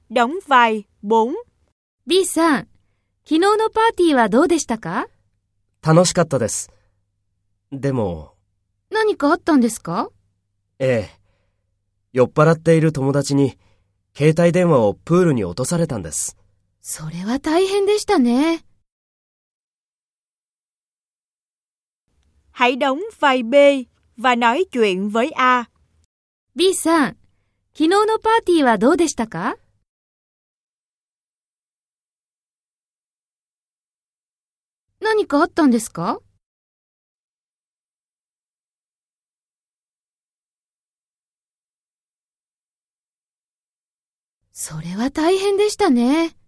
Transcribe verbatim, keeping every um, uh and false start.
đóng vai bốn. B さん、昨日のパーティーはどうでしたか？ 楽しかったです。でも、 何かあったんですか？ ええ。酔っ払っている友達に、携帯電話をプールに落とされたんです。 それは大変でしたね。 Hãy đóng vai B và nói chuyện với A. B さん、昨日のパーティーはどうでしたか？何かあったんですか？それは大変でしたね。